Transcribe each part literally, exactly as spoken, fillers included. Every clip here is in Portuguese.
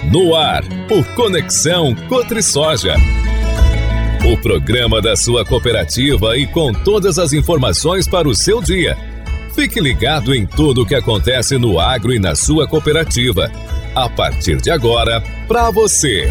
No ar, o Conexão Cotrisoja. O programa da sua cooperativa e com todas as informações para o seu dia. Fique ligado em tudo o que acontece no agro e na sua cooperativa. A partir de agora, para você.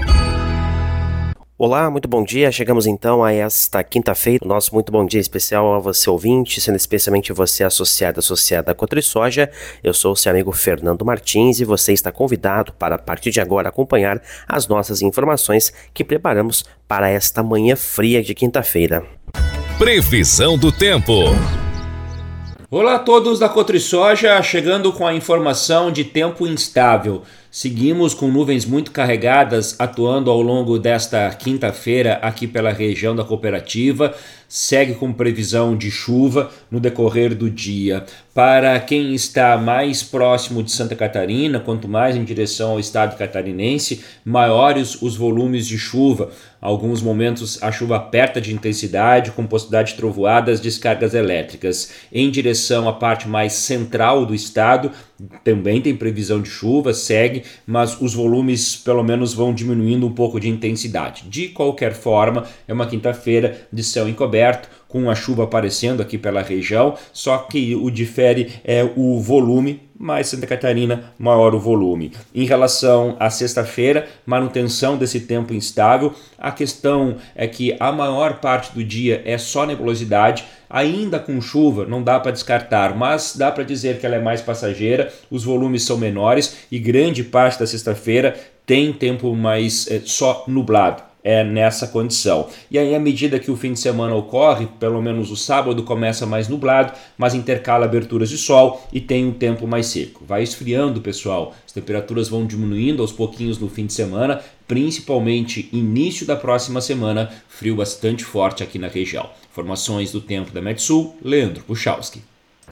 Olá, muito bom dia. Chegamos então a esta quinta-feira. Nosso muito bom dia especial a você ouvinte, sendo especialmente você associado, associada à Cotrisoja. Eu sou o seu amigo Fernando Martins e você está convidado para, a partir de agora, acompanhar as nossas informações que preparamos para esta manhã fria de quinta-feira. Previsão do tempo. Olá a todos da Cotrisoja, chegando com a informação de tempo instável. Seguimos com nuvens muito carregadas atuando ao longo desta quinta-feira aqui pela região da cooperativa. Segue com previsão de chuva no decorrer do dia. Para quem está mais próximo de Santa Catarina, quanto mais em direção ao estado catarinense, maiores os volumes de chuva. Alguns momentos a chuva aperta de intensidade, com possibilidade de trovoadas, descargas elétricas. Em direção à parte mais central do estado, também tem previsão de chuva, segue, mas os volumes pelo menos vão diminuindo um pouco de intensidade. De qualquer forma, é uma quinta-feira de céu encoberto, com a chuva aparecendo aqui pela região, só que o difere é o volume, mais Santa Catarina, maior o volume. Em relação à sexta-feira, manutenção desse tempo instável, a questão é que a maior parte do dia é só nebulosidade, ainda com chuva, não dá para descartar, mas dá para dizer que ela é mais passageira, os volumes são menores e grande parte da sexta-feira tem tempo mais é, só nublado. É nessa condição. E aí, à medida que o fim de semana ocorre, pelo menos o sábado começa mais nublado, mas intercala aberturas de sol e tem um tempo mais seco. Vai esfriando, pessoal. As temperaturas vão diminuindo aos pouquinhos no fim de semana, principalmente início da próxima semana, frio bastante forte aqui na região. Informações do tempo da Metsul, Leandro Puchalski.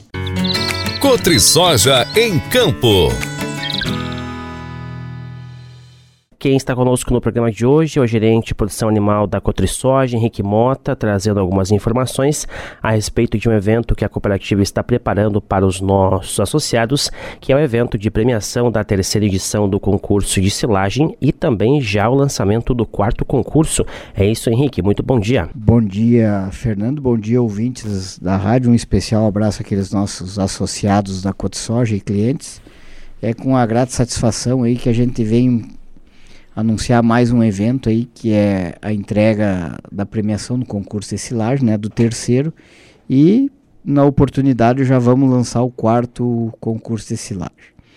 Cotrisoja em Campo. Quem está conosco no programa de hoje é o gerente de produção animal da Cotrisoja, Henrique Mota, trazendo algumas informações a respeito de um evento que a cooperativa está preparando para os nossos associados, que é o evento de premiação da terceira edição do concurso de silagem e também já o lançamento do quarto concurso. É isso, Henrique, muito bom dia. Bom dia, Fernando, bom dia, ouvintes da rádio, um especial abraço àqueles nossos associados da Cotrisoja e clientes. É com a grata satisfação aí que a gente vem anunciar mais um evento aí, que é a entrega da premiação do concurso de silagem, né, do terceiro, e na oportunidade já vamos lançar o quarto concurso de silagem.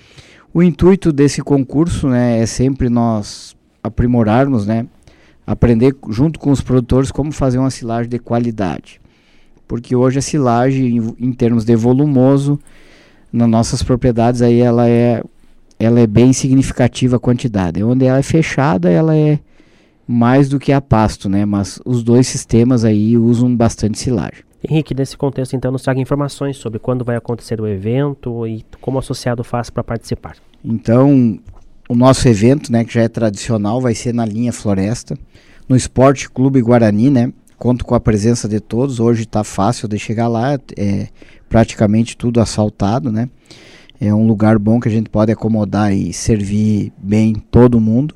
O intuito desse concurso, né, é sempre nós aprimorarmos, né, aprender junto com os produtores como fazer uma silagem de qualidade, porque hoje a silagem, em, em termos de volumoso, nas nossas propriedades aí ela é ela é bem significativa a quantidade. Onde ela é fechada, ela é mais do que a pasto, né? Mas os dois sistemas aí usam bastante silagem. Henrique, nesse contexto, então, nos traga informações sobre quando vai acontecer o evento e como o associado faz para participar. Então, o nosso evento, né, que já é tradicional, vai ser na linha Floresta, no Esporte Clube Guarani, né? Conto com a presença de todos. Hoje está fácil de chegar lá, é praticamente tudo asfaltado, né? É um lugar bom que a gente pode acomodar e servir bem todo mundo.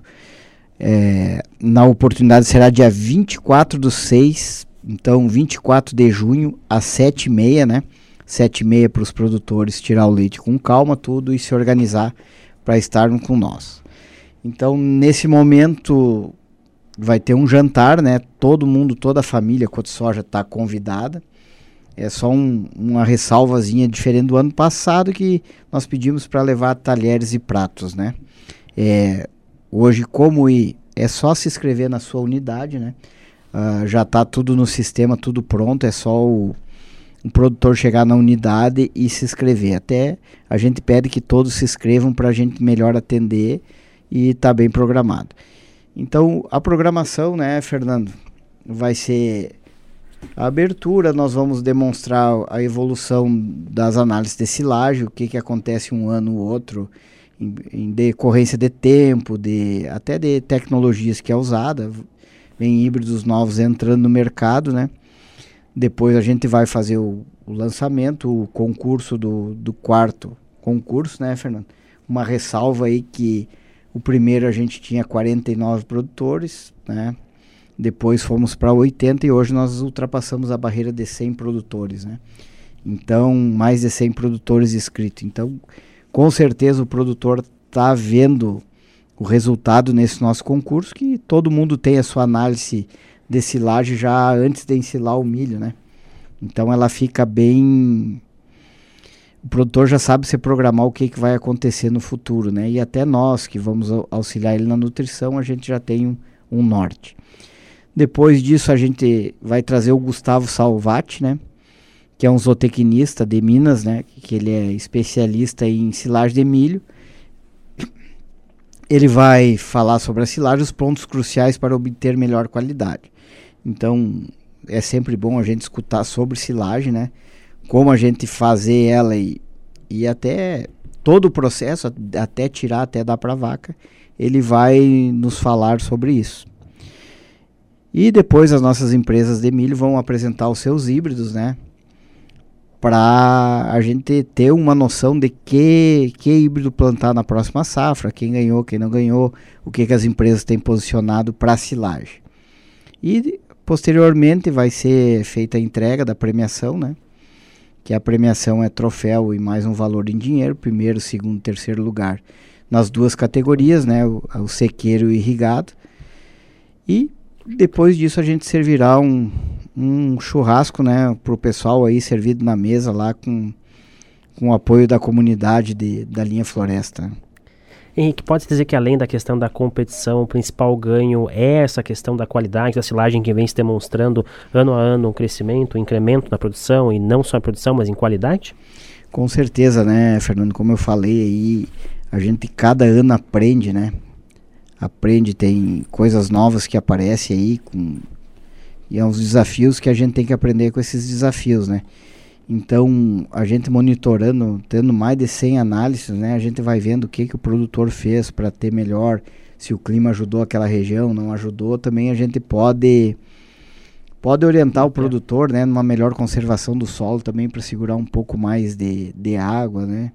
É, na oportunidade será dia vinte e quatro do seis, então vinte e quatro de junho, às sete e meia, né? sete e meia para os produtores tirar o leite com calma, tudo, e se organizar para estarem com nós. Então, nesse momento, vai ter um jantar, né? Todo mundo, toda a família Cotrisoja está convidada. É só um, uma ressalvazinha diferente do ano passado, que nós pedimos para levar talheres e pratos, né? É, hoje, como ir, é só se inscrever na sua unidade, né? Uh, já está tudo no sistema, tudo pronto, é só o, o produtor chegar na unidade e se inscrever. Até a gente pede que todos se inscrevam para a gente melhor atender e estar tá bem programado. Então, a programação, né, Fernando, vai ser a abertura. Nós vamos demonstrar a evolução das análises de silagem, o que, que acontece um ano ou outro, em, em decorrência de tempo, de, até de tecnologias que é usada. Vem híbridos novos entrando no mercado, né? Depois a gente vai fazer o, o lançamento, o concurso do, do quarto concurso, né, Fernando? Uma ressalva aí que O primeiro a gente tinha quarenta e nove produtores, né? Depois fomos para oitenta e hoje nós ultrapassamos a barreira de cem produtores, né? Então, mais de cem produtores inscritos. Então, com certeza o produtor está vendo o resultado nesse nosso concurso, que todo mundo tem a sua análise de silagem já antes de ensilar o milho, né? Então ela fica bem... O produtor já sabe se programar o que, que vai acontecer no futuro, né? E até nós que vamos auxiliar ele na nutrição, a gente já tem um, um norte. Depois disso a gente vai trazer o Gustavo Salvati, né? Que é um zootecnista de Minas, né? Que ele é especialista em silagem de milho. Ele vai falar sobre a silagem, os pontos cruciais para obter melhor qualidade. Então, é sempre bom a gente escutar sobre silagem, né? Como a gente fazer ela e, e até todo o processo, até tirar, até dar para a vaca, ele vai nos falar sobre isso. E depois as nossas empresas de milho vão apresentar os seus híbridos, né? Para a gente ter uma noção de que, que híbrido plantar na próxima safra, quem ganhou, quem não ganhou, o que, que as empresas têm posicionado para a silagem. E posteriormente vai ser feita a entrega da premiação, né? Que a premiação é troféu e mais um valor em dinheiro, primeiro, segundo, terceiro lugar, nas duas categorias, né? O, o sequeiro e irrigado. E depois disso a gente servirá um... um churrasco, né, para o pessoal aí servido na mesa lá com, com o apoio da comunidade de, da linha Floresta. Henrique, pode dizer que além da questão da competição, o principal ganho é essa questão da qualidade da silagem que vem se demonstrando ano a ano um crescimento, um incremento na produção, e não só em produção, mas em qualidade? Com certeza, né, Fernando, como eu falei aí, a gente cada ano aprende, né, aprende, tem coisas novas que aparecem aí com... E é uns desafios que a gente tem que aprender com esses desafios, né? Então, a gente monitorando, tendo mais de cem análises, né? A gente vai vendo o que, que o produtor fez para ter melhor, se o clima ajudou aquela região, não ajudou. Também a gente pode, pode orientar o produtor, né? Numa melhor conservação do solo também, para segurar um pouco mais de, de água, né?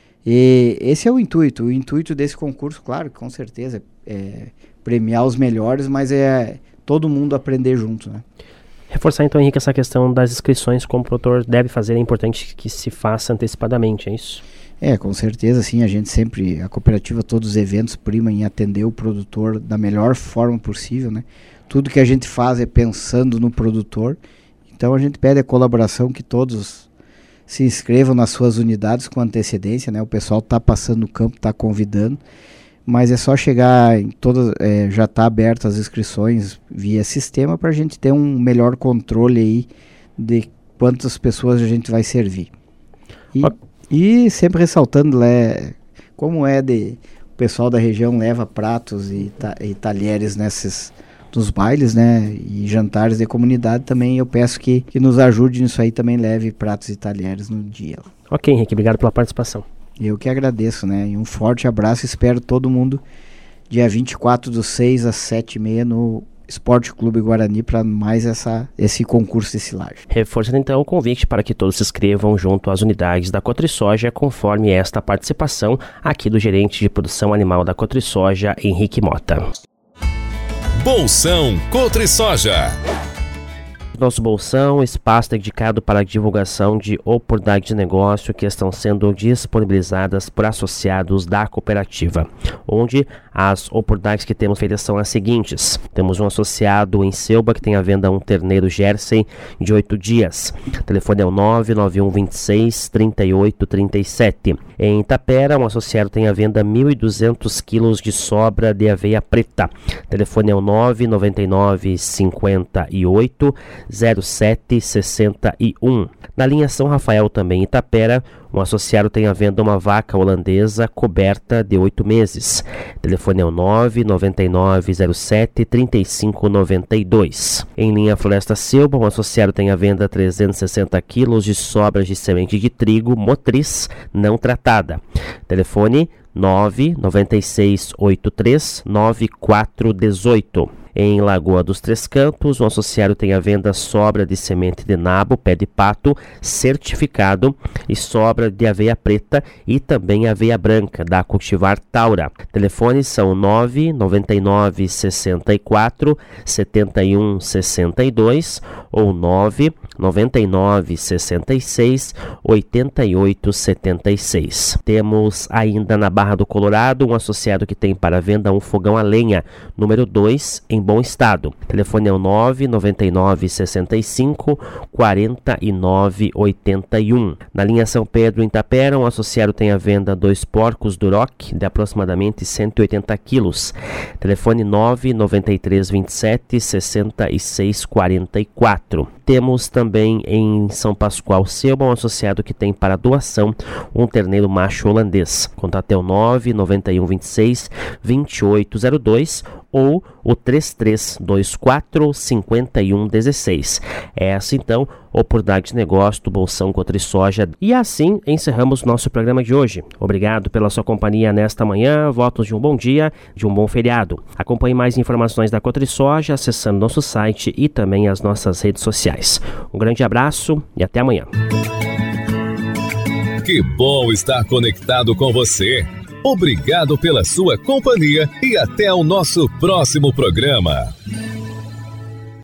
E esse é o intuito. O intuito desse concurso, claro, com certeza, é premiar os melhores, mas é... todo mundo aprender junto, né? Reforçar então, Henrique, essa questão das inscrições, como o produtor deve fazer, é importante que se faça antecipadamente, é isso? É, com certeza, sim, a gente sempre, a cooperativa, todos os eventos prima em atender o produtor da melhor forma possível, né? Tudo que a gente faz é pensando no produtor, então a gente pede a colaboração que todos se inscrevam nas suas unidades com antecedência, né? O pessoal está passando no campo, está convidando, mas é só chegar em todas, é, já está aberto as inscrições via sistema para a gente ter um melhor controle aí de quantas pessoas a gente vai servir. E, e sempre ressaltando, né, como é de o pessoal da região leva pratos e, ta, e talheres nesses dos bailes, né, e jantares de comunidade também, eu peço que, que nos ajude nisso aí, também leve pratos e talheres no dia. Ok, Henrique, obrigado pela participação. Eu que agradeço, né? E um forte abraço, espero todo mundo dia vinte e quatro do seis às sete e meia no Esporte Clube Guarani para mais essa, esse concurso de silagem. Reforçando então o convite para que todos se inscrevam junto às unidades da Cotrisoja, conforme esta participação aqui do gerente de produção animal da Cotrisoja, Henrique Mota. Bolsão Cotrisoja. Nosso Bolsão, espaço dedicado para a divulgação de oportunidades de negócio que estão sendo disponibilizadas por associados da cooperativa, onde as oportunidades que temos feitas são as seguintes. Temos um associado em Selba que tem à venda um terneiro Jersey de oito dias. O telefone é o nove nove um dois seis, três oito três sete. Em Itapera, um associado tem à venda mil e duzentos quilos de sobra de aveia preta. O telefone é o nove nove nove cinco oito zero sete seis um. Na linha São Rafael, também em Itapera, um associado tem à venda uma vaca holandesa coberta de oito meses. O telefone é o nove nove nove zero sete três cinco nove dois. Em linha Floresta Selba, um associado tem à venda trezentos e sessenta quilos de sobras de semente de trigo motriz não tratada. Telefone nove nove seis oito três nove quatro um oito. Em Lagoa dos Três Campos, o associado tem à venda sobra de semente de nabo, pé de pato, certificado e sobra de aveia preta e também aveia branca, da Cultivar Taura. Telefones são nove nove nove, seis quatro, sete um seis dois ou nove nove nove, seis seis, oito oito sete seis. Temos ainda na Barra do Colorado um associado que tem para venda um fogão a lenha, número dois, em bom estado. Telefone é o nove nove nove, seis cinco, quatro nove oito um. Na linha São Pedro, em Tapera, um associado tem à venda dois porcos Duroc de aproximadamente cento e oitenta quilos. Telefone nove nove três, vinte e sete, sessenta e seis, quarenta e quatro. Temos também em São Pascoal Selma um associado que tem para doação um terneiro macho holandês. Contate o nove nove um, vinte e seis, vinte e oito zero dois ou o três três dois quatro, cinco um um seis. Essa então, oportunidade de negócio do Bolsão Cotrisoja. E assim encerramos nosso programa de hoje. Obrigado pela sua companhia nesta manhã, votos de um bom dia, de um bom feriado. Acompanhe mais informações da Cotrisoja acessando nosso site e também as nossas redes sociais. Um grande abraço e até amanhã. Que bom estar conectado com você. Obrigado pela sua companhia e até o nosso próximo programa.